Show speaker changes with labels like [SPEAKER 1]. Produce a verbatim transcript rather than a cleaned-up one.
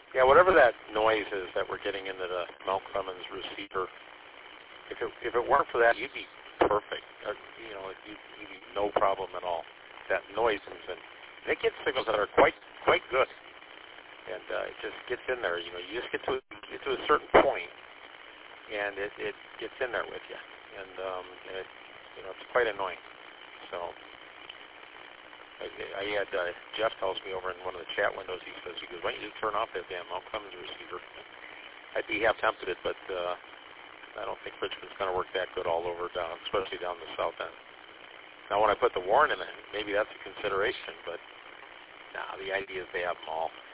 [SPEAKER 1] Yeah, whatever that noise is that we're getting into the Mount Clemens receiver, if it if it weren't for that, you'd be perfect. Uh, you know, you'd, you'd be no problem at all. That noise comes in. And it gets signals that are quite quite good, and uh, it just gets in there. You know, you just get to get to a certain point, and it, it gets in there with you, and um, and it, you know, it's quite annoying. So. I, I had uh, Jeff tells me over in one of the chat windows, he says, he goes, why don't you turn off that damn Mount Clemens receiver? I'd be half tempted it, but uh, I don't think Richmond's going to work that good all over down, especially down the south end. Now, when I put the Warren in it, maybe that's a consideration, but nah, the idea is they have them all.